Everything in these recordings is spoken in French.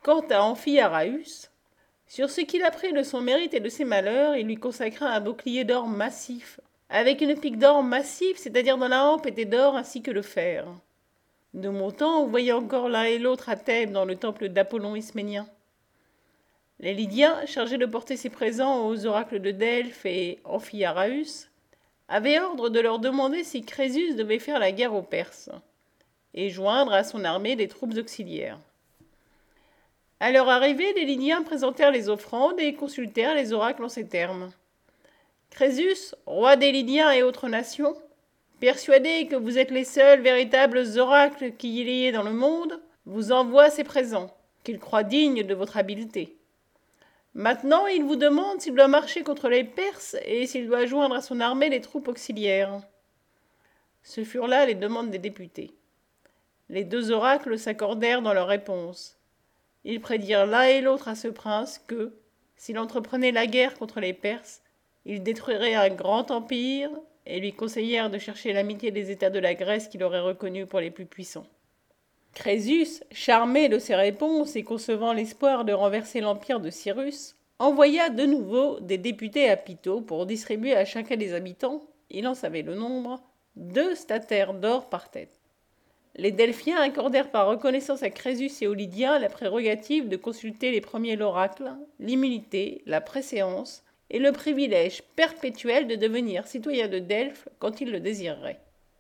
Quant à Amphiaraüs, sur ce qu'il apprit de son mérite et de ses malheurs, il lui consacra un bouclier d'or massif, avec une pique d'or massive, c'est-à-dire dont la hampe était d'or ainsi que le fer. De mon temps, vous voyez encore l'un et l'autre à Thèbes dans le temple d'Apollon Isménien. Les Lydiens, chargés de porter ces présents aux oracles de Delphes et Amphiaraüs, avaient ordre de leur demander si Crésus devait faire la guerre aux Perses et joindre à son armée des troupes auxiliaires. À leur arrivée, les Lydiens présentèrent les offrandes et consultèrent les oracles en ces termes. Crésus, roi des Lydiens et autres nations, persuadé que vous êtes les seuls véritables oracles qu'il y ait dans le monde, vous envoie ces présents, qu'il croit dignes de votre habileté. Maintenant, il vous demande s'il doit marcher contre les Perses et s'il doit joindre à son armée les troupes auxiliaires. Ce furent là les demandes des députés. Les deux oracles s'accordèrent dans leurs réponses. Ils prédirent l'un et l'autre à ce prince que, s'il entreprenait la guerre contre les Perses, il détruirait un grand empire, et lui conseillèrent de chercher l'amitié des États de la Grèce qu'il aurait reconnus pour les plus puissants. Crésus, charmé de ces réponses et concevant l'espoir de renverser l'empire de Cyrus, envoya de nouveau des députés à Pytho pour distribuer à chacun des habitants, il en savait le nombre, 2 statères d'or par tête. Les Delphiens accordèrent par reconnaissance à Crésus et aux Lydiens la prérogative de consulter les premiers l'oracle, l'immunité, la préséance et le privilège perpétuel de devenir citoyen de Delphes quand ils le désireraient.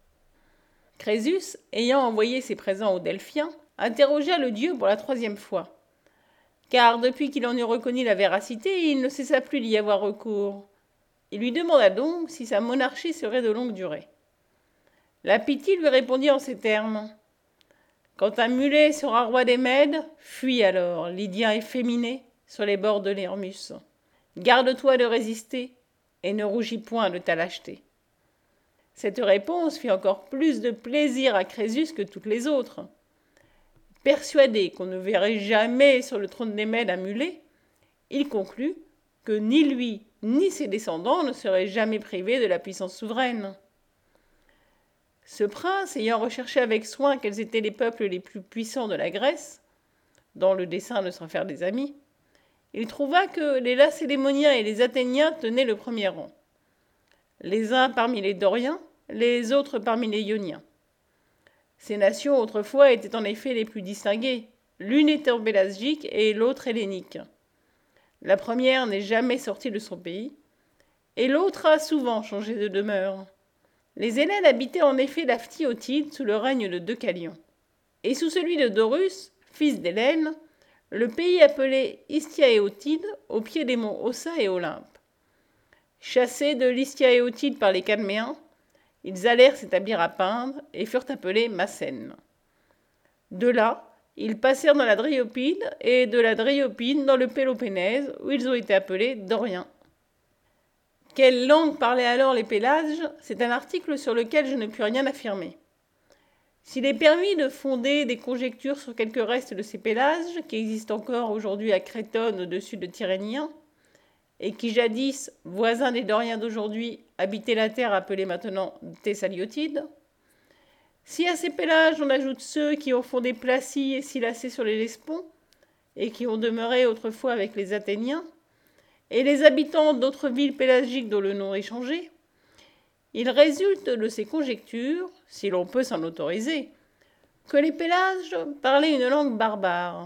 Crésus, ayant envoyé ses présents aux Delphiens, interrogea le dieu pour la 3e fois. Car depuis qu'il en eut reconnu la véracité, il ne cessa plus d'y avoir recours. Il lui demanda donc si sa monarchie serait de longue durée. La Pythie lui répondit en ces termes. Quand un mulet sera roi des Mèdes, fuis alors, Lydien efféminé, sur les bords de l'Hermus. Garde-toi de résister, et ne rougis point de ta lâcheté. Cette réponse fit encore plus de plaisir à Crésus que toutes les autres. Persuadé qu'on ne verrait jamais sur le trône des Mèdes un mulet, il conclut que ni lui ni ses descendants ne seraient jamais privés de la puissance souveraine. Ce prince, ayant recherché avec soin quels étaient les peuples les plus puissants de la Grèce, dans le dessein de s'en faire des amis, il trouva que les Lacédémoniens et les Athéniens tenaient le premier rang. Les uns parmi les Doriens, les autres parmi les Ioniens. Ces nations autrefois étaient en effet les plus distinguées, l'une étant pélasgique et l'autre hellénique. La première n'est jamais sortie de son pays, et l'autre a souvent changé de demeure. Les Hellènes habitaient en effet la Phtiotide sous le règne de Deucalion, et sous celui de Dorus, fils d'Hélène, le pays appelé Hystiaéotide, au pied des monts Ossa et Olympe. Chassés de l'Hystiaéotide par les Cadméens, ils allèrent s'établir à Pindre et furent appelés Macènes. De là, ils passèrent dans la Dryopide et de la Dryopide dans le Péloponnèse, où ils ont été appelés Doriens. Quelle langue parlaient alors les Pélasges? C'est un article sur lequel je ne puis rien affirmer. S'il est permis de fonder des conjectures sur quelques restes de ces Pélasges, qui existent encore aujourd'hui à Crétone au-dessus de Tyrrhénien, et qui jadis, voisins des Doriens d'aujourd'hui, habitaient la terre appelée maintenant Thessaliotide, si à ces Pélasges on ajoute ceux qui ont fondé Placie et Sylacée sur les Lespons, et qui ont demeuré autrefois avec les Athéniens, et les habitants d'autres villes pélasgiques dont le nom est changé, il résulte de ces conjectures, si l'on peut s'en autoriser, que les Pélasges parlaient une langue barbare.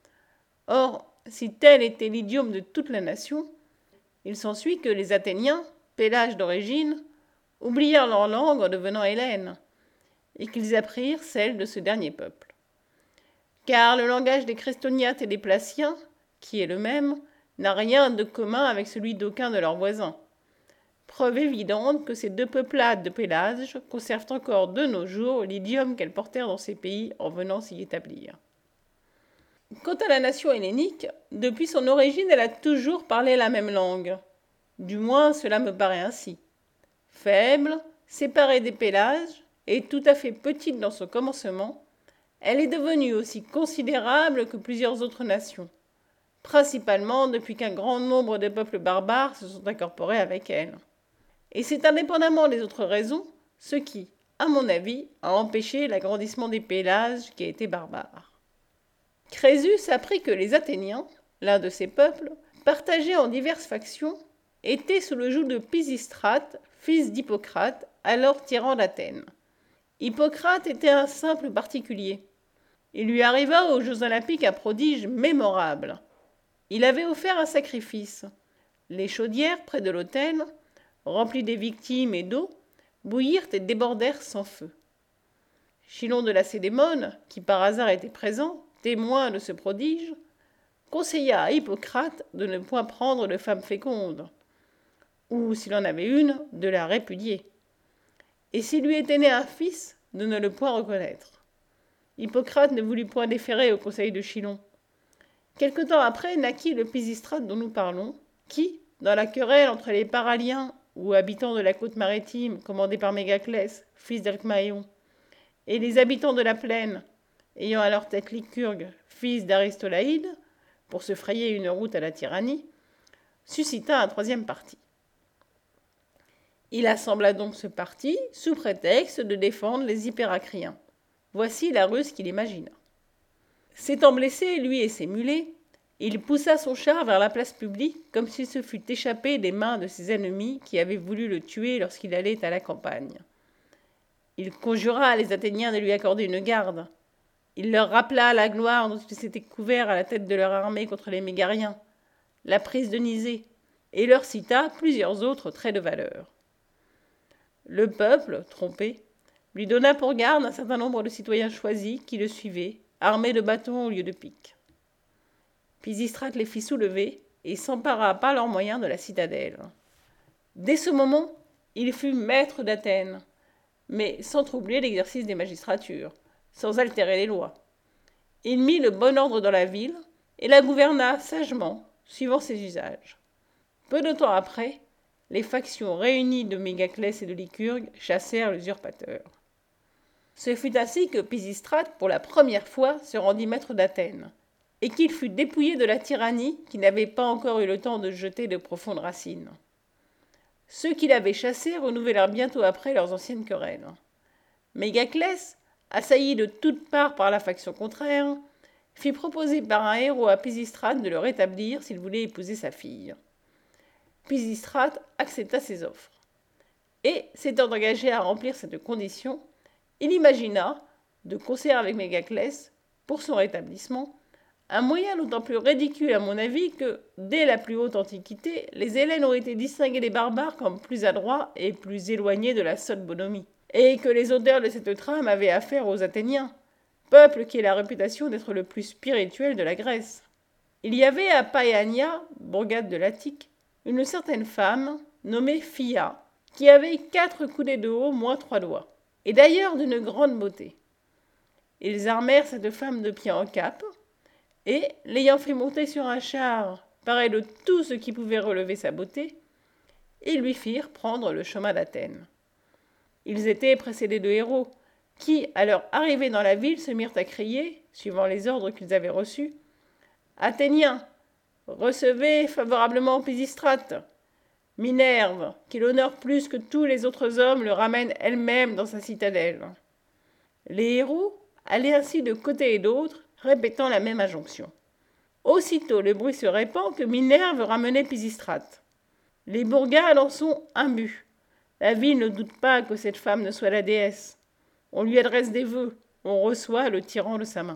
Or, si tel était l'idiome de toute la nation, il s'ensuit que les Athéniens, Pélasges d'origine, oublièrent leur langue en devenant hellènes, et qu'ils apprirent celle de ce dernier peuple. Car le langage des Crestoniates et des Placiens, qui est le même, n'a rien de commun avec celui d'aucun de leurs voisins. Preuve évidente que ces deux peuplades de Pélasges conservent encore de nos jours l'idiome qu'elles portèrent dans ces pays en venant s'y établir. Quant à la nation hellénique, depuis son origine, elle a toujours parlé la même langue. Du moins, cela me paraît ainsi. Faible, séparée des Pélasges, et tout à fait petite dans son commencement, elle est devenue aussi considérable que plusieurs autres nations, principalement depuis qu'un grand nombre de peuples barbares se sont incorporés avec elle. Et c'est indépendamment des autres raisons, ce qui, à mon avis, a empêché l'agrandissement des Pélasges qui étaient barbares. Crésus apprit que les Athéniens, l'un de ces peuples, partagés en diverses factions, étaient sous le joug de Pisistrate, fils d'Hippocrate, alors tyran d'Athènes. Hippocrate était un simple particulier. Il lui arriva aux Jeux olympiques un prodige mémorable. Il avait offert un sacrifice. Les chaudières près de l'autel, remplies des victimes et d'eau, bouillirent et débordèrent sans feu. Chilon de Lacédémone, qui par hasard était présent, témoin de ce prodige, conseilla à Hippocrate de ne point prendre de femme féconde, ou, s'il en avait une, de la répudier, et s'il lui était né un fils, de ne le point reconnaître. Hippocrate ne voulut point déférer au conseil de Chilon. Quelque temps après naquit le Pisistrate dont nous parlons, qui, dans la querelle entre les Paraliens, ou habitants de la côte maritime commandés par Mégaclès, fils d'Alcmaïon, et les habitants de la plaine, ayant à leur tête Lycurgue, fils d'Aristolaïde, pour se frayer une route à la tyrannie, suscita un troisième parti. Il assembla donc ce parti sous prétexte de défendre les Hypéracriens. Voici la ruse qu'il imagina. S'étant blessé, lui et ses mulets, il poussa son char vers la place publique comme s'il se fût échappé des mains de ses ennemis qui avaient voulu le tuer lorsqu'il allait à la campagne. Il conjura les Athéniens de lui accorder une garde. Il leur rappela la gloire dont ils s'étaient couverts à la tête de leur armée contre les Mégariens, la prise de Nisée, et leur cita plusieurs autres traits de valeur. Le peuple, trompé, lui donna pour garde un certain nombre de citoyens choisis qui le suivaient, armés de bâtons au lieu de piques. Pisistrate les fit soulever et s'empara par leurs moyens de la citadelle. Dès ce moment, il fut maître d'Athènes, mais sans troubler l'exercice des magistratures, sans altérer les lois. Il mit le bon ordre dans la ville et la gouverna sagement, suivant ses usages. Peu de temps après, les factions réunies de Mégaclès et de Lycurgue chassèrent l'usurpateur. Ce fut ainsi que Pisistrate, pour la première fois, se rendit maître d'Athènes, et qu'il fut dépouillé de la tyrannie qui n'avait pas encore eu le temps de jeter de profondes racines. Ceux qui l'avaient chassé renouvelèrent bientôt après leurs anciennes querelles. Mégaclès, assailli de toutes parts par la faction contraire, fit proposer par un héros à Pisistrate de le rétablir s'il voulait épouser sa fille. Pisistrate accepta ses offres. Et, s'étant engagé à remplir cette condition, il imagina, de concert avec Mégaclès, pour son rétablissement, un moyen d'autant plus ridicule à mon avis que, dès la plus haute antiquité, les Hellènes ont été distingués des barbares comme plus adroits et plus éloignés de la sotte bonhomie, et que les auteurs de cette trame avaient affaire aux Athéniens, peuple qui a la réputation d'être le plus spirituel de la Grèce. Il y avait à Paeania, bourgade de l'Attique, une certaine femme, nommée Phia, qui avait 4 coudées de haut moins 3 doigts, et d'ailleurs d'une grande beauté. Ils armèrent cette femme de pied en cap, et, l'ayant fait monter sur un char, paré de tout ce qui pouvait relever sa beauté, ils lui firent prendre le chemin d'Athènes. Ils étaient précédés de héros, qui, à leur arrivée dans la ville, se mirent à crier, suivant les ordres qu'ils avaient reçus, « Athéniens, recevez favorablement Pisistrate. Minerve, qui l'honore plus que tous les autres hommes, le ramène elle-même dans sa citadelle. » Les héros allaient ainsi de côté et d'autre, répétant la même injonction. Aussitôt le bruit se répand que Minerve ramenait Pisistrate. Les bourgades en sont imbus. La ville ne doute pas que cette femme ne soit la déesse. On lui adresse des vœux, on reçoit le tyran de sa main.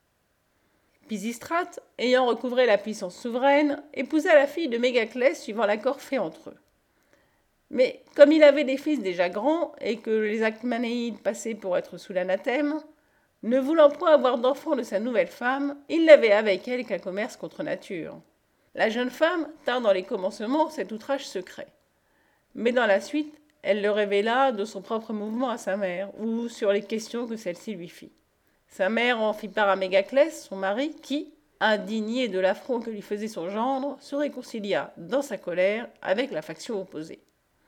Pisistrate, ayant recouvré la puissance souveraine, épousa la fille de Mégaclès suivant l'accord fait entre eux. Mais comme il avait des fils déjà grands et que les Alcmanéides passaient pour être sous l'anathème, ne voulant point avoir d'enfant de sa nouvelle femme, il n'avait avec elle qu'un commerce contre nature. La jeune femme tint dans les commencements cet outrage secret. Mais dans la suite, elle le révéla de son propre mouvement à sa mère, ou sur les questions que celle-ci lui fit. Sa mère en fit part à Mégaclès, son mari, qui, indigné de l'affront que lui faisait son gendre, se réconcilia, dans sa colère, avec la faction opposée.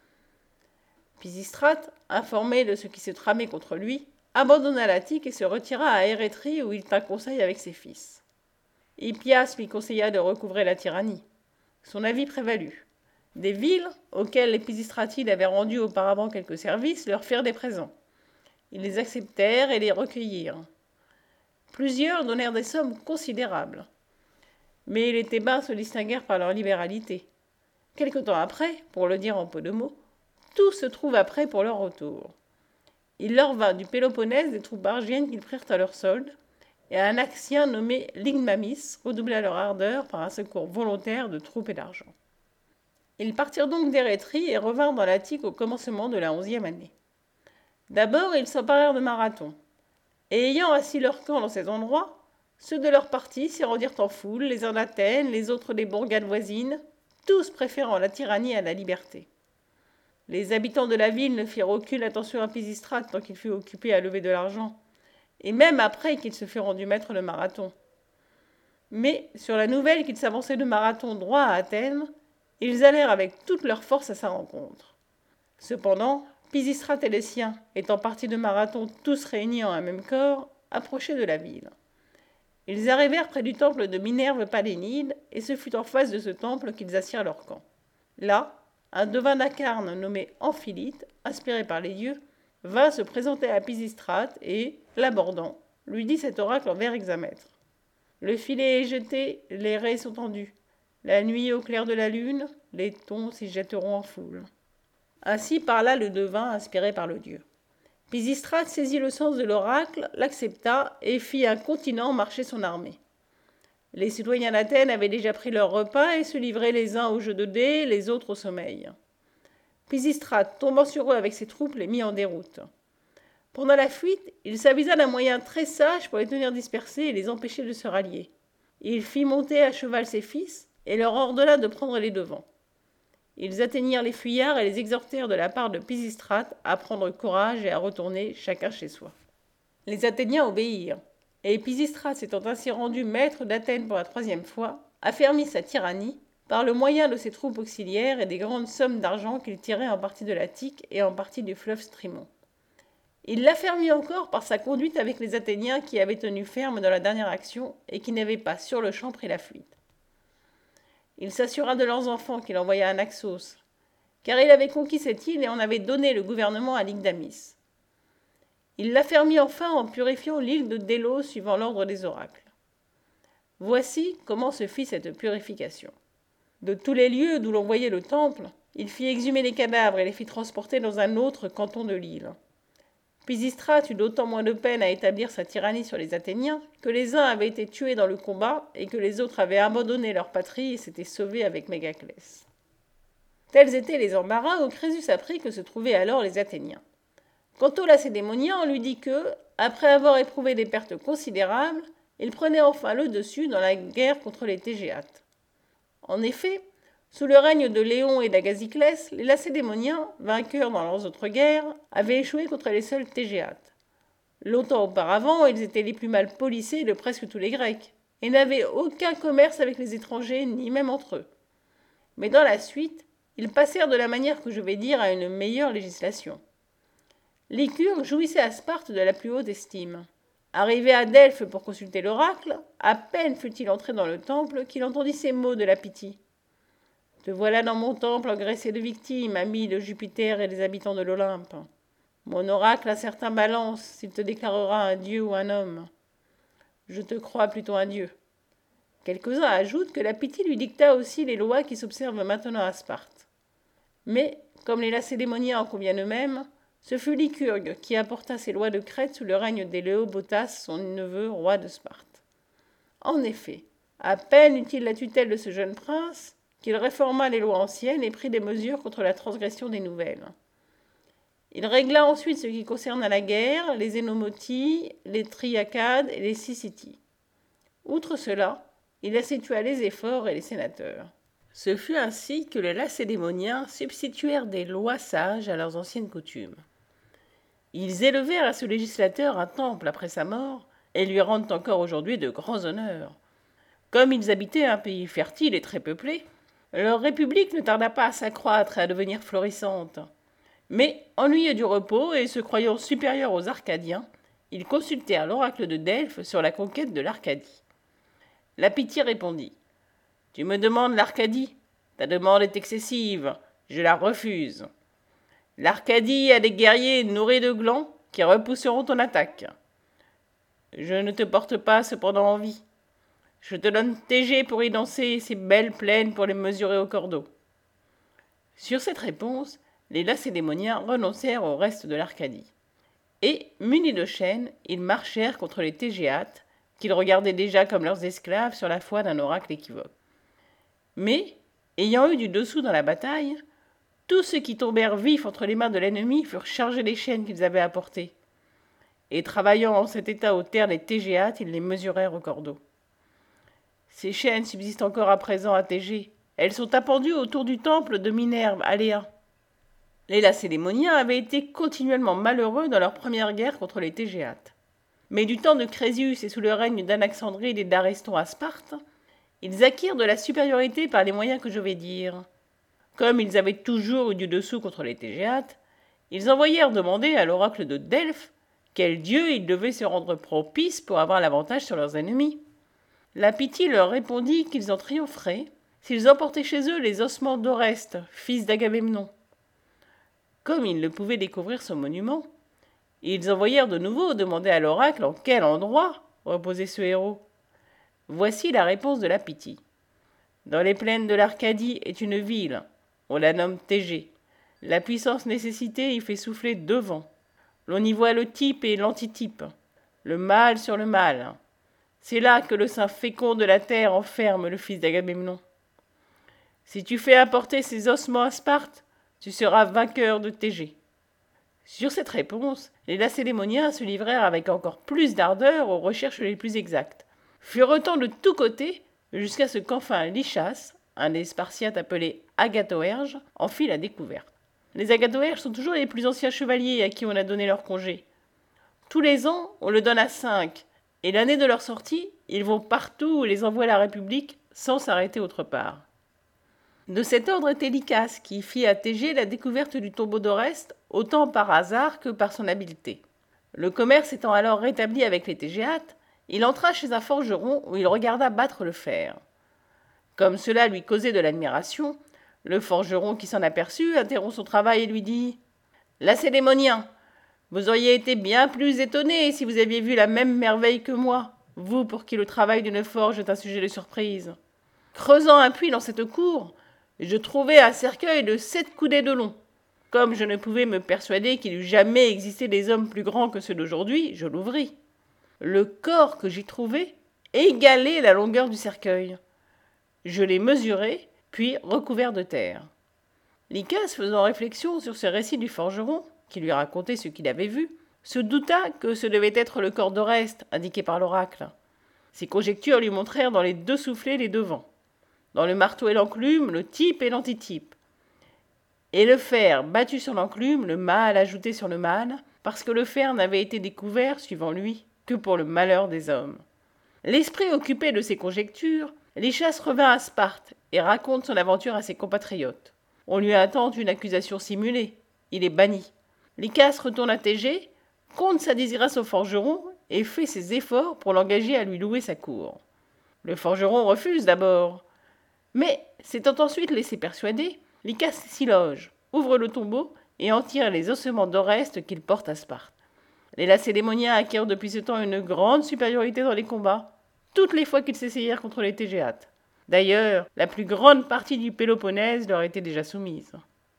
Pisistrate, informé de ce qui se tramait contre lui, abandonna l'Attique et se retira à Érétrie où il tint conseil avec ses fils. Hippias lui conseilla de recouvrer la tyrannie. Son avis prévalut. Des villes, auxquelles les Pisistratides avaient rendu auparavant quelques services, leur firent des présents. Ils les acceptèrent et les recueillirent. Plusieurs donnèrent des sommes considérables. Mais les Thébains se distinguèrent par leur libéralité. Quelque temps après, pour le dire en peu de mots, tout se trouva prêt pour leur retour. Il leur vint du Péloponnèse des troupes argiennes qu'ils prirent à leur solde, et un Axien nommé Lygmamis redoubla leur ardeur par un secours volontaire de troupes et d'argent. Ils partirent donc d'Érétrie et revinrent dans l'Attique au commencement de la 11e année. D'abord, ils s'emparèrent de Marathon, et ayant assis leur camp dans cet endroit, ceux de leur parti s'y rendirent en foule, les uns d'Athènes, les autres des bourgades voisines, tous préférant la tyrannie à la liberté. Les habitants de la ville ne firent aucune attention à Pisistrate tant qu'il fut occupé à lever de l'argent, et même après qu'il se fut rendu maître de Marathon. Mais, sur la nouvelle qu'il s'avançait de Marathon droit à Athènes, ils allèrent avec toute leur force à sa rencontre. Cependant, Pisistrate et les siens, étant partis de Marathon tous réunis en un même corps, approchaient de la ville. Ils arrivèrent près du temple de Minerve Palénide, et ce fut en face de ce temple qu'ils assirent leur camp. Là, un devin d'Acarne nommé Amphilyte, inspiré par les dieux, vint se présenter à Pisistrate et, l'abordant, lui dit cet oracle en vers hexamètres. Le filet est jeté, les raies sont tendues. La nuit au clair de la lune, les thons s'y jetteront en foule. Ainsi parla le devin inspiré par le dieu. Pisistrate saisit le sens de l'oracle, l'accepta et fit un continent marcher son armée. Les citoyens d'Athènes avaient déjà pris leur repas et se livraient les uns au jeu de dés, les autres au sommeil. Pisistrate, tombant sur eux avec ses troupes, les mit en déroute. Pendant la fuite, il s'avisa d'un moyen très sage pour les tenir dispersés et les empêcher de se rallier. Il fit monter à cheval ses fils et leur ordonna de prendre les devants. Ils atteignirent les fuyards et les exhortèrent de la part de Pisistrate à prendre courage et à retourner chacun chez soi. Les Athéniens obéirent, et Pisistrate s'étant ainsi rendu maître d'Athènes pour la 3e fois, affermit sa tyrannie par le moyen de ses troupes auxiliaires et des grandes sommes d'argent qu'il tirait en partie de l'Attique et en partie du fleuve Strymon. Il l'affermit encore par sa conduite avec les Athéniens qui avaient tenu ferme dans la dernière action et qui n'avaient pas sur le champ pris la fuite. Il s'assura de leurs enfants qu'il envoya à Naxos, car il avait conquis cette île et en avait donné le gouvernement à Lygdamis. Il l'affermit enfin en purifiant l'île de Délos suivant l'ordre des oracles. Voici comment se fit cette purification. De tous les lieux d'où l'on voyait le temple, il fit exhumer les cadavres et les fit transporter dans un autre canton de l'île. Pisistrate eut d'autant moins de peine à établir sa tyrannie sur les Athéniens que les uns avaient été tués dans le combat et que les autres avaient abandonné leur patrie et s'étaient sauvés avec Mégaclès. Tels étaient les embarras où Crésus apprit que se trouvaient alors les Athéniens. Quant aux Lacédémoniens, on lui dit que, après avoir éprouvé des pertes considérables, ils prenaient enfin le dessus dans la guerre contre les Tégéates. En effet, sous le règne de Léon et d'Agaziclès, les Lacédémoniens, vainqueurs dans leurs autres guerres, avaient échoué contre les seuls Tégéates. Longtemps auparavant, ils étaient les plus mal policés de presque tous les Grecs, et n'avaient aucun commerce avec les étrangers, ni même entre eux. Mais dans la suite, ils passèrent de la manière que je vais dire à une meilleure législation. Lycurgue jouissait à Sparte de la plus haute estime. Arrivé à Delphes pour consulter l'oracle, à peine fut-il entré dans le temple qu'il entendit ces mots de la Pythie. « Te voilà dans mon temple engraissé de victimes, amis de Jupiter et des habitants de l'Olympe. Mon oracle a certain balance s'il te déclarera un dieu ou un homme. Je te crois plutôt un dieu. » Quelques-uns ajoutent que la Pythie lui dicta aussi les lois qui s'observent maintenant à Sparte. Mais, comme les Lacédémoniens en conviennent eux-mêmes, ce fut Lycurgue qui apporta ces lois de Crète sous le règne d'Éléobotas, son neveu, roi de Sparte. En effet, à peine eut-il la tutelle de ce jeune prince qu'il réforma les lois anciennes et prit des mesures contre la transgression des nouvelles. Il régla ensuite ce qui concerne la guerre, les Énomoties, les Triacades et les Syssities. Outre cela, il assétua les efforts et les sénateurs. Ce fut ainsi que les Lacédémoniens substituèrent des lois sages à leurs anciennes coutumes. Ils élevèrent à ce législateur un temple après sa mort et lui rendent encore aujourd'hui de grands honneurs. Comme ils habitaient un pays fertile et très peuplé, leur république ne tarda pas à s'accroître et à devenir florissante. Mais, ennuyés du repos et se croyant supérieurs aux Arcadiens, ils consultèrent l'oracle de Delphes sur la conquête de l'Arcadie. La Pythie répondit « Tu me demandes l'Arcadie. Ta demande est excessive. Je la refuse. L'Arcadie a des guerriers nourris de glands qui repousseront ton attaque. je ne te porte pas cependant envie. Je te donne Tégé pour y danser et ces belles plaines pour les mesurer au cordeau. » Sur cette réponse, les Lacédémoniens renoncèrent au reste de l'Arcadie. Et, munis de chaînes, ils marchèrent contre les Tégéates, qu'ils regardaient déjà comme leurs esclaves sur la foi d'un oracle équivoque. Mais, ayant eu du dessous dans la bataille, tous ceux qui tombèrent vifs entre les mains de l'ennemi furent chargés des chaînes qu'ils avaient apportées. Et travaillant en cet état aux terres des Tégéates, ils les mesurèrent au cordeau. Ces chaînes subsistent encore à présent à Tégé. Elles sont appendues autour du temple de Minerve, à Léa. Les Lacédémoniens avaient été continuellement malheureux dans leur première guerre contre les Tégéates. Mais du temps de Crésius et sous le règne d'Anaxandride et d'Ariston à Sparte, ils acquirent de la supériorité par les moyens que je vais dire. Comme ils avaient toujours eu du dessous contre les Tégéates, ils envoyèrent demander à l'oracle de Delphes quel dieu ils devaient se rendre propice pour avoir l'avantage sur leurs ennemis. La Pythie leur répondit qu'ils en triompheraient s'ils emportaient chez eux les ossements d'Oreste, fils d'Agamemnon. Comme ils ne pouvaient découvrir ce monument, ils envoyèrent de nouveau demander à l'oracle en quel endroit reposait ce héros. Voici la réponse de la Pythie. Dans les plaines de l'Arcadie est une ville. On la nomme Tégé. La puissance nécessitée y fait souffler 2 vents. L'on y voit le type et l'antitype, le mâle sur le mâle. C'est là que le sein fécond de la terre enferme le fils d'Agamemnon. Si tu fais apporter ces ossements à Sparte, tu seras vainqueur de Tégé. Sur cette réponse, les Lacédémoniens se livrèrent avec encore plus d'ardeur aux recherches les plus exactes, furetant de tous côtés jusqu'à ce qu'enfin Lichas, un des Spartiates appelé Agathoerge, en fit la découverte. Les Agathoerges sont toujours les plus anciens chevaliers à qui on a donné leur congé. Tous les ans, on le donne à 5, et l'année de leur sortie, ils vont partout où les envoie la République sans s'arrêter autre part. De cet ordre était Lycas, qui fit à Tégé la découverte du tombeau d'Oreste, autant par hasard que par son habileté. Le commerce étant alors rétabli avec les Tégéates, il entra chez un forgeron où il regarda battre le fer. Comme cela lui causait de l'admiration, le forgeron qui s'en aperçut interrompt son travail et lui dit « Lacédémonien, vous auriez été bien plus étonné si vous aviez vu la même merveille que moi, vous pour qui le travail d'une forge est un sujet de surprise. Creusant un puits dans cette cour, je trouvai un cercueil de 7 coudées de long. Comme je ne pouvais me persuader qu'il eût jamais existé des hommes plus grands que ceux d'aujourd'hui, je l'ouvris. Le corps que j'y trouvai égalait la longueur du cercueil. Je l'ai mesuré, puis recouvert de terre. » Lycas, faisant réflexion sur ce récit du forgeron, qui lui racontait ce qu'il avait vu, se douta que ce devait être le corps d'Oreste, indiqué par l'oracle. Ses conjectures lui montrèrent dans les 2 soufflets les 2 vents. Dans le marteau et l'enclume, le type et l'antitype. Et le fer battu sur l'enclume, le mâle ajouté sur le mâle, parce que le fer n'avait été découvert, suivant lui, que pour le malheur des hommes. L'esprit occupé de ces conjectures, Lichas revint à Sparte et raconte son aventure à ses compatriotes. On lui intente une accusation simulée. Il est banni. Lycas retourne à Tégé, conte sa disgrâce au forgeron et fait ses efforts pour l'engager à lui louer sa cour. Le forgeron refuse d'abord, mais, s'étant ensuite laissé persuader, Lycas s'y loge, ouvre le tombeau et en tire les ossements d'Oreste qu'il porte à Sparte. Les Lacédémoniens acquièrent depuis ce temps une grande supériorité dans les combats, toutes les fois qu'ils s'essayèrent contre les Tégéates. D'ailleurs, la plus grande partie du Péloponnèse leur était déjà soumise.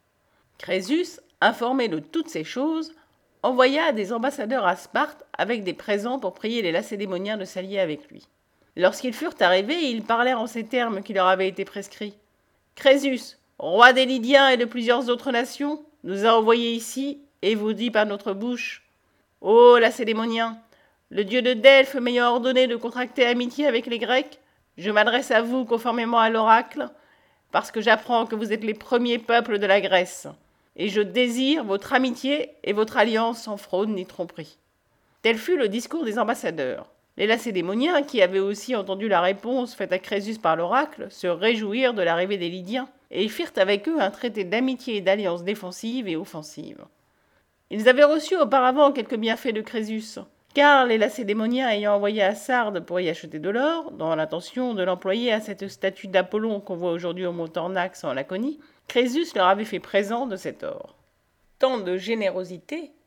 Crésus, informé de toutes ces choses, envoya des ambassadeurs à Sparte avec des présents pour prier les Lacédémoniens de s'allier avec lui. Lorsqu'ils furent arrivés, ils parlèrent en ces termes qui leur avaient été prescrits. « Crésus, roi des Lydiens et de plusieurs autres nations, nous a envoyés ici et vous dit par notre bouche « Ô Lacédémoniens, le dieu de Delphes m'ayant ordonné de contracter amitié avec les Grecs, je m'adresse à vous conformément à l'oracle, parce que j'apprends que vous êtes les premiers peuples de la Grèce, et je désire votre amitié et votre alliance sans fraude ni tromperie. » Tel fut le discours des ambassadeurs. Les Lacédémoniens, qui avaient aussi entendu la réponse faite à Crésus par l'oracle, se réjouirent de l'arrivée des Lydiens, et ils firent avec eux un traité d'amitié et d'alliance défensive et offensive. Ils avaient reçu auparavant quelques bienfaits de Crésus, car les Lacédémoniens ayant envoyé à Sardes pour y acheter de l'or, dans l'intention de l'employer à cette statue d'Apollon qu'on voit aujourd'hui au mont Tornax en Laconie, Crésus leur avait fait présent de cet or. Tant de générosité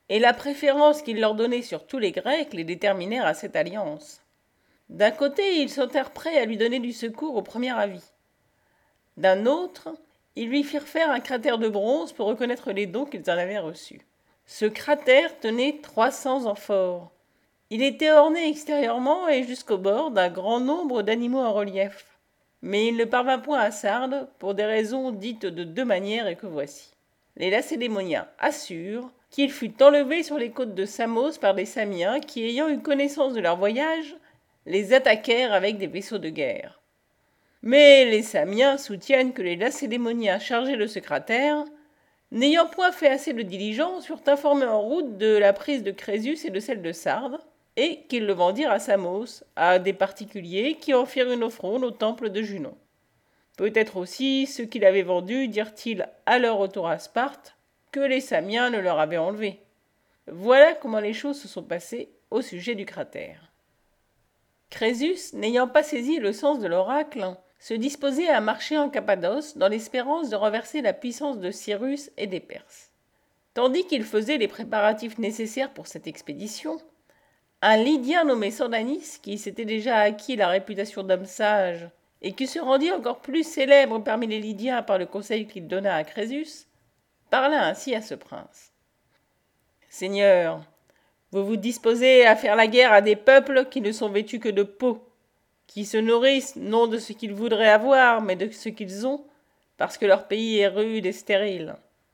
et la préférence qu'il leur donnait sur tous les Grecs les déterminèrent à cette alliance. D'un côté, ils sentèrent prêts à lui donner du secours au premier avis. D'un autre, ils lui firent faire un cratère de bronze pour reconnaître les dons qu'ils en avaient reçus. Ce cratère tenait 300 amphores. Il était orné extérieurement et jusqu'au bord d'un grand nombre d'animaux en relief. Mais il ne parvint point à Sardes pour des raisons dites de 2 manières et que voici. Les Lacédémoniens assurent qu'il fut enlevé sur les côtes de Samos par des Samiens qui, ayant eu connaissance de leur voyage, les attaquèrent avec des vaisseaux de guerre. Mais les Samiens soutiennent que les Lacédémoniens chargés de ce cratère, n'ayant point fait assez de diligence, furent informés en route de la prise de Crésus et de celle de Sardes, et qu'ils le vendirent à Samos, à des particuliers qui en firent une offrande au temple de Junon. Peut-être aussi ceux qui l'avaient vendu dirent-ils à leur retour à Sparte que les Samiens le leur avaient enlevé. Voilà comment les choses se sont passées au sujet du cratère. Crésus, n'ayant pas saisi le sens de l'oracle, se disposait à marcher en Cappadoce dans l'espérance de renverser la puissance de Cyrus et des Perses. Tandis qu'il faisait les préparatifs nécessaires pour cette expédition, un Lydien nommé Sandanis, qui s'était déjà acquis la réputation d'homme sage et qui se rendit encore plus célèbre parmi les Lydiens par le conseil qu'il donna à Crésus, parla ainsi à ce prince. « Seigneur, vous vous disposez à faire la guerre à des peuples qui ne sont vêtus que de peau, qui se nourrissent non de ce qu'ils voudraient avoir, mais de ce qu'ils ont, parce que leur pays est rude et stérile.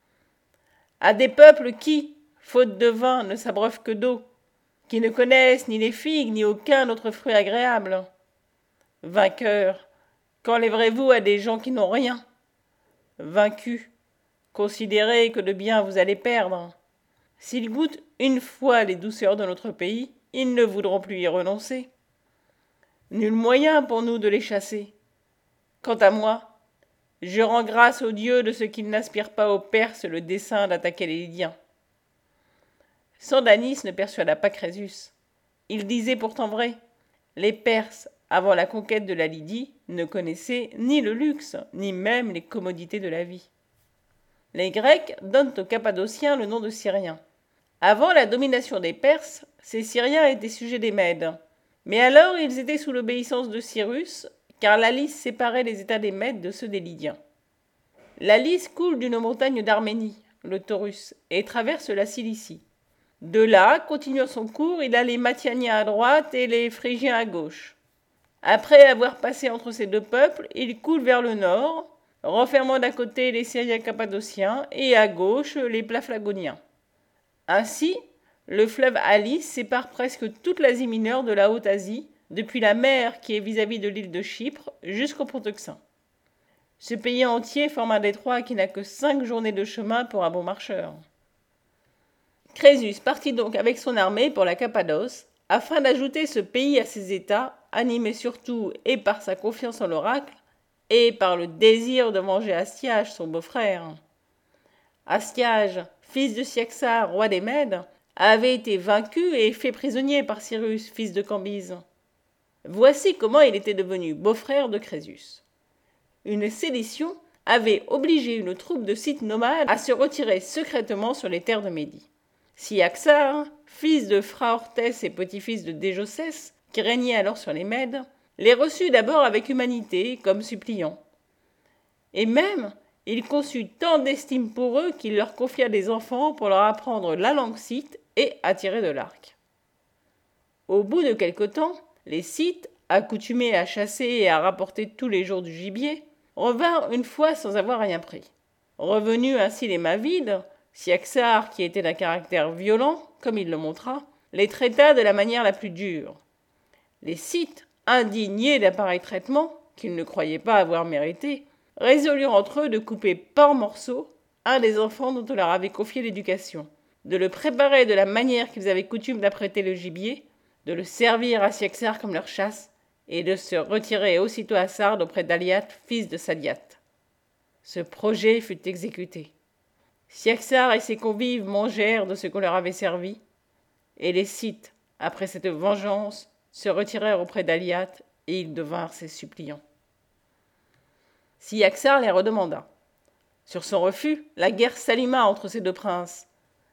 À des peuples qui, faute de vin, ne s'abreuvent que d'eau, qui ne connaissent ni les figues ni aucun autre fruit agréable. Vainqueurs, qu'enlèverez-vous à des gens qui n'ont rien? Vaincus, considérez que de bien vous allez perdre. S'ils goûtent une fois les douceurs de notre pays, ils ne voudront plus y renoncer. Nul moyen pour nous de les chasser. Quant à moi, je rends grâce aux dieux de ce qu'ils n'aspirent pas aux Perses le dessein d'attaquer les Lydiens. » Sandanis ne persuada pas Crésus. Il disait pourtant vrai. Les Perses, avant la conquête de la Lydie, ne connaissaient ni le luxe, ni même les commodités de la vie. Les Grecs donnent aux Cappadociens le nom de Syriens. Avant la domination des Perses, ces Syriens étaient sujets des Mèdes. Mais alors ils étaient sous l'obéissance de Cyrus, car la Lyce séparait les États des Mèdes de ceux des Lydiens. La Lyce coule d'une montagne d'Arménie, le Taurus, et traverse la Cilicie. De là, continuant son cours, il a les Mattianiens à droite et les Phrygiens à gauche. Après avoir passé entre ces deux peuples, il coule vers le nord, renfermant d'un côté les Syriens cappadociens et à gauche les Paphlagoniens. Ainsi, le fleuve Alis sépare presque toute l'Asie mineure de la Haute-Asie, depuis la mer qui est vis-à-vis de l'île de Chypre jusqu'au pont Euxin. Ce pays entier forme un détroit qui n'a que 5 journées de chemin pour un bon marcheur. Crésus partit donc avec son armée pour la Cappadoce, afin d'ajouter ce pays à ses États, animé surtout et par sa confiance en l'oracle, et par le désir de venger Astiage, son beau-frère. Astiage, fils de Cyaxare, roi des Mèdes, avait été vaincu et fait prisonnier par Cyrus, fils de Cambyse. Voici comment il était devenu beau-frère de Crésus. Une sédition avait obligé une troupe de Scythes nomades à se retirer secrètement sur les terres de Médie. Cyaxare, fils de Phraaortès et petit-fils de Dégocès, qui régnait alors sur les Mèdes, les reçut d'abord avec humanité, comme suppliants. Et même, il conçut tant d'estime pour eux qu'il leur confia des enfants pour leur apprendre la langue scythe et à tirer de l'arc. Au bout de quelque temps, les Scythes, accoutumés à chasser et à rapporter tous les jours du gibier, revinrent une fois sans avoir rien pris. Revenus ainsi les mains vides, Cyaxare, qui était d'un caractère violent, comme il le montra, les traita de la manière la plus dure. Les Scythes, indignés d'un pareil traitement, qu'ils ne croyaient pas avoir mérité, résolurent entre eux de couper par morceaux un des enfants dont on leur avait confié l'éducation, de le préparer de la manière qu'ils avaient coutume d'apprêter le gibier, de le servir à Cyaxare comme leur chasse, et de se retirer aussitôt à Sardes auprès d'Aliate, fils de Sadiate. Ce projet fut exécuté. Cyaxare et ses convives mangèrent de ce qu'on leur avait servi, et les Scythes, après cette vengeance, se retirèrent auprès d'Aliate, et ils devinrent ses suppliants. Cyaxare les redemanda. Sur son refus, la guerre s'alluma entre ces deux princes.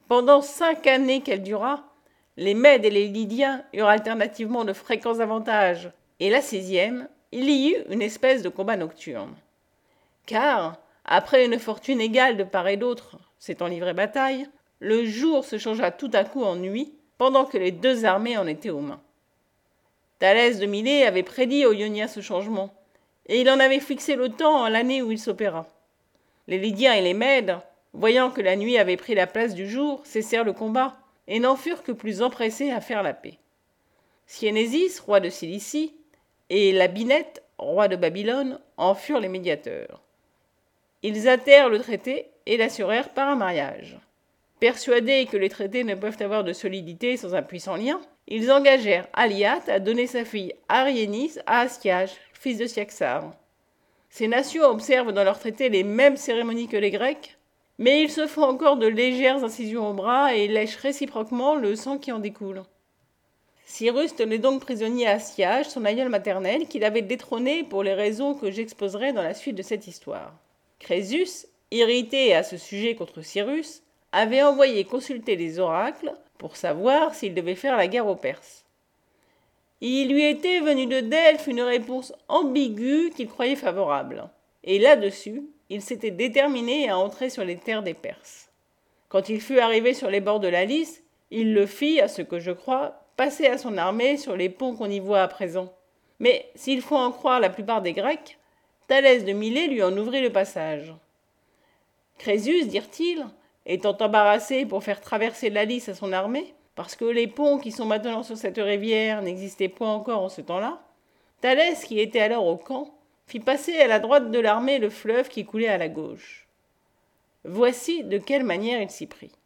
Pendant 5 années qu'elle dura, les Mèdes et les Lydiens eurent alternativement de fréquents avantages, et la 6e, il y eut une espèce de combat nocturne. Car, après une fortune égale de part et d'autre, s'étant livré bataille, le jour se changea tout à coup en nuit, pendant que les deux armées en étaient aux mains. Thalès de Milet avait prédit aux Ioniens ce changement, et il en avait fixé le temps en l'année où il s'opéra. Les Lydiens et les Mèdes, voyant que la nuit avait pris la place du jour, cessèrent le combat, et n'en furent que plus empressés à faire la paix. Syénésis, roi de Cilicie, et Labinète, roi de Babylone, en furent les médiateurs. Ils hâtèrent le traité et l'assurèrent par un mariage. Persuadés que les traités ne peuvent avoir de solidité sans un puissant lien, ils engagèrent Aliate à donner sa fille Ariénis à Astiage, fils de Cyaxare. Ces nations observent dans leurs traités les mêmes cérémonies que les Grecs, mais ils se font encore de légères incisions au bras et lèchent réciproquement le sang qui en découle. Cyrus tenait donc prisonnier Astiage, son aïeul maternel, qu'il avait détrôné pour les raisons que j'exposerai dans la suite de cette histoire. Crésus, irrité à ce sujet contre Cyrus, avait envoyé consulter les oracles pour savoir s'il devait faire la guerre aux Perses. Il lui était venu de Delphes une réponse ambiguë qu'il croyait favorable, et là-dessus, il s'était déterminé à entrer sur les terres des Perses. Quand il fut arrivé sur les bords de la Lys, il le fit, à ce que je crois, passer à son armée sur les ponts qu'on y voit à présent. Mais, s'il faut en croire la plupart des Grecs, Thalès de Milet lui en ouvrit le passage. Crésus, dirent-ils, étant embarrassé pour faire traverser la Lys à son armée, parce que les ponts qui sont maintenant sur cette rivière n'existaient point encore en ce temps-là, Thalès, qui était alors au camp, fit passer à la droite de l'armée le fleuve qui coulait à la gauche. Voici de quelle manière il s'y prit.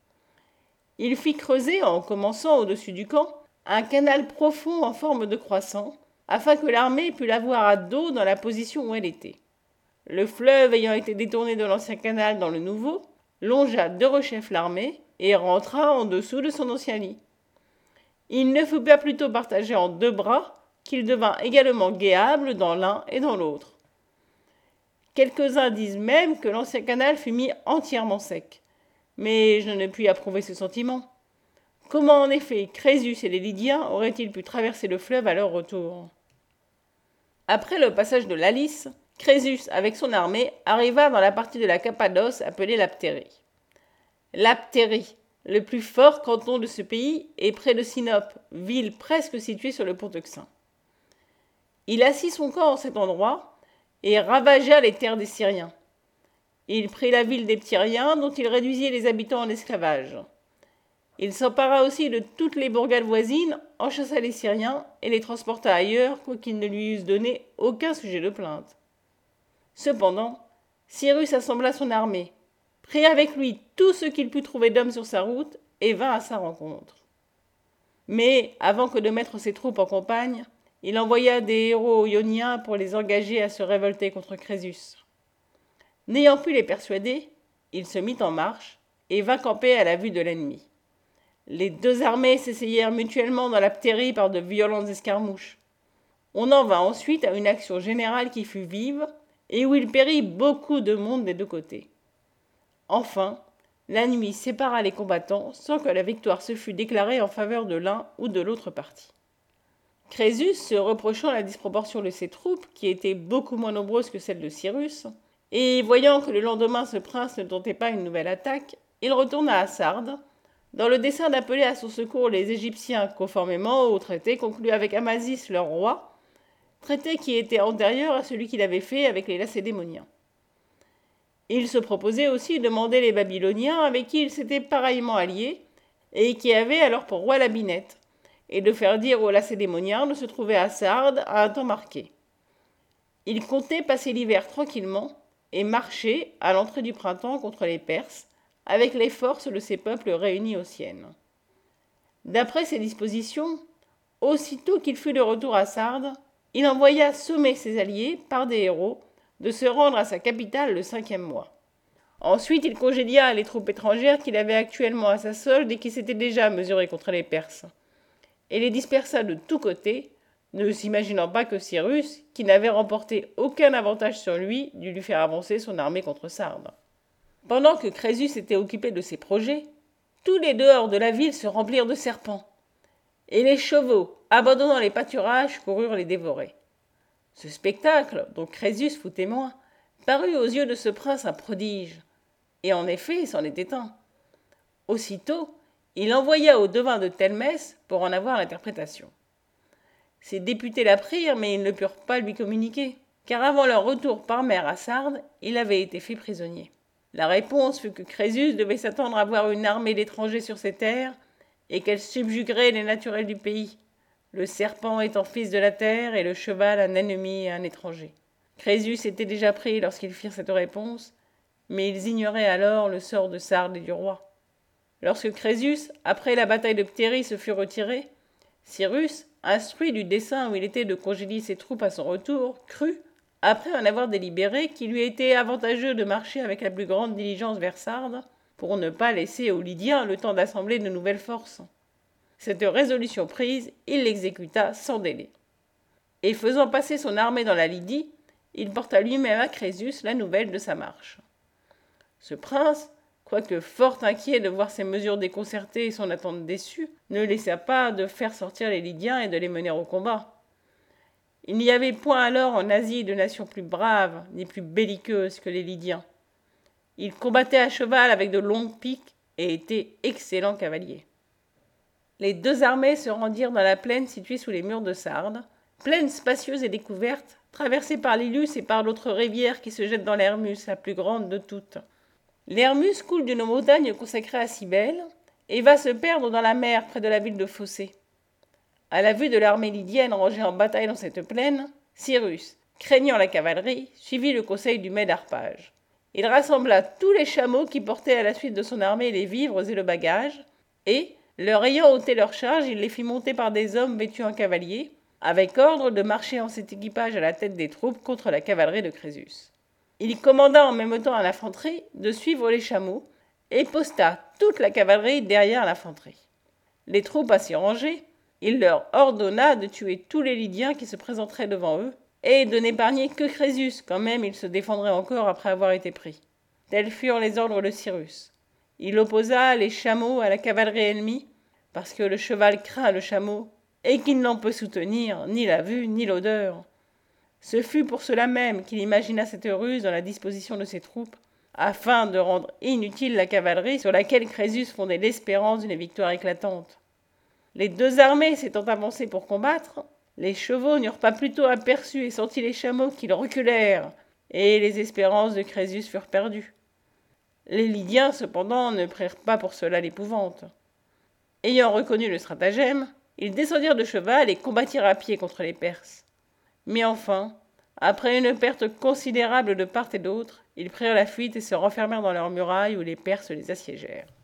Il fit creuser, en commençant au-dessus du camp, un canal profond en forme de croissant, afin que l'armée pût la voir à dos dans la position où elle était. Le fleuve ayant été détourné de l'ancien canal dans le nouveau, longea derechef l'armée et rentra en dessous de son ancien lit. Il ne fut pas plutôt partagé en 2 bras qu'il devint également guéable dans l'un et dans l'autre. Quelques-uns disent même que l'ancien canal fut mis entièrement sec, mais je ne puis approuver ce sentiment. Comment en effet Crésus et les Lydiens auraient-ils pu traverser le fleuve à leur retour? Après le passage de la Lys, Crésus, avec son armée, arriva dans la partie de la Cappadoce appelée l'Aptérie. L'Aptérie, le plus fort canton de ce pays, est près de Sinope, ville presque située sur le pont Euxin. Il assit son camp en cet endroit et ravagea les terres des Syriens. Il prit la ville des Ptyriens, dont il réduisit les habitants en esclavage. Il s'empara aussi de toutes les bourgades voisines, enchassa les Syriens et les transporta ailleurs, quoiqu'ils ne lui eussent donné aucun sujet de plainte. Cependant, Cyrus assembla son armée, prit avec lui tout ce qu'il put trouver d'hommes sur sa route et vint à sa rencontre. Mais, avant que de mettre ses troupes en campagne, il envoya des héros ioniens pour les engager à se révolter contre Crésus. N'ayant pu les persuader, il se mit en marche et vint camper à la vue de l'ennemi. Les 2 armées s'essayèrent mutuellement dans l'Aptérie par de violentes escarmouches. On en vint ensuite à une action générale qui fut vive et où il périt beaucoup de monde des 2 côtés. Enfin, la nuit sépara les combattants sans que la victoire se fût déclarée en faveur de l'un ou de l'autre parti. Crésus, se reprochant la disproportion de ses troupes, qui étaient beaucoup moins nombreuses que celles de Cyrus, et voyant que le lendemain ce prince ne tentait pas une nouvelle attaque, il retourna à Sardes, dans le dessein d'appeler à son secours les Égyptiens conformément au traité conclu avec Amasis leur roi, traité qui était antérieur à celui qu'il avait fait avec les Lacédémoniens. Il se proposait aussi de demander les Babyloniens avec qui il s'était pareillement allié, et qui avaient alors pour roi Labinète, et de faire dire aux Lacédémoniens de se trouver à Sardes à un temps marqué. Il comptait passer l'hiver tranquillement et marcher à l'entrée du printemps contre les Perses, avec les forces de ces peuples réunis aux siennes. D'après ses dispositions, aussitôt qu'il fut de retour à Sardes, il envoya sommer ses alliés, par des héros, de se rendre à sa capitale le 5e mois. Ensuite, il congédia les troupes étrangères qu'il avait actuellement à sa solde et qui s'étaient déjà mesurées contre les Perses, et les dispersa de tous côtés, ne s'imaginant pas que Cyrus, qui n'avait remporté aucun avantage sur lui, dût lui faire avancer son armée contre Sardes. Pendant que Crésus était occupé de ses projets, tous les dehors de la ville se remplirent de serpents, et les chevaux, abandonnant les pâturages, coururent les dévorer. Ce spectacle, dont Crésus fut témoin, parut aux yeux de ce prince un prodige, et en effet, c'en était un. Aussitôt, il envoya au devin de Thelmès pour en avoir l'interprétation. Ses députés l'apprirent, mais ils ne purent pas lui communiquer, car avant leur retour par mer à Sardes, il avait été fait prisonnier. La réponse fut que Crésus devait s'attendre à voir une armée d'étrangers sur ses terres, et qu'elle subjuguerait les naturels du pays, le serpent étant fils de la terre et le cheval un ennemi et un étranger. Crésus était déjà pris lorsqu'ils firent cette réponse, mais ils ignoraient alors le sort de Sardes et du roi. Lorsque Crésus, après la bataille de Ptérie, se fut retiré, Cyrus, instruit du dessein où il était de congédier ses troupes à son retour, crut, après en avoir délibéré, qu'il lui était avantageux de marcher avec la plus grande diligence vers Sardes, pour ne pas laisser aux Lydiens le temps d'assembler de nouvelles forces. Cette résolution prise, il l'exécuta sans délai. Et faisant passer son armée dans la Lydie, il porta lui-même à Crésus la nouvelle de sa marche. Ce prince, quoique fort inquiet de voir ses mesures déconcertées et son attente déçue, ne laissa pas de faire sortir les Lydiens et de les mener au combat. Il n'y avait point alors en Asie de nation plus brave ni plus belliqueuse que les Lydiens. Ils combattaient à cheval avec de longues piques et étaient excellents cavaliers. Les deux armées se rendirent dans la plaine située sous les murs de Sardes, plaine spacieuse et découverte, traversée par l'Ilus et par l'autre rivière qui se jette dans l'Hermus, la plus grande de toutes. L'Hermus coule d'une montagne consacrée à Cybèle et va se perdre dans la mer près de la ville de Phocée. À la vue de l'armée lydienne rangée en bataille dans cette plaine, Cyrus, craignant la cavalerie, suivit le conseil du Médarpage. Il rassembla tous les chameaux qui portaient à la suite de son armée les vivres et le bagage, et, leur ayant ôté leur charge, il les fit monter par des hommes vêtus en cavaliers, avec ordre de marcher en cet équipage à la tête des troupes contre la cavalerie de Crésus. Il commanda en même temps à l'infanterie de suivre les chameaux, et posta toute la cavalerie derrière l'infanterie. Les troupes ainsi rangées, il leur ordonna de tuer tous les Lydiens qui se présenteraient devant eux, et de n'épargner que Crésus, quand même il se défendrait encore après avoir été pris. Tels furent les ordres de Cyrus. Il opposa les chameaux à la cavalerie ennemie, parce que le cheval craint le chameau, et qu'il n'en peut soutenir ni la vue ni l'odeur. Ce fut pour cela même qu'il imagina cette ruse dans la disposition de ses troupes, afin de rendre inutile la cavalerie sur laquelle Crésus fondait l'espérance d'une victoire éclatante. Les deux armées s'étant avancées pour combattre, les chevaux n'eurent pas plutôt aperçu et senti les chameaux qu'ils reculèrent, et les espérances de Crésus furent perdues. Les Lydiens, cependant, ne prirent pas pour cela l'épouvante. Ayant reconnu le stratagème, ils descendirent de cheval et combattirent à pied contre les Perses. Mais enfin, après une perte considérable de part et d'autre, ils prirent la fuite et se renfermèrent dans leurs murailles où les Perses les assiégèrent.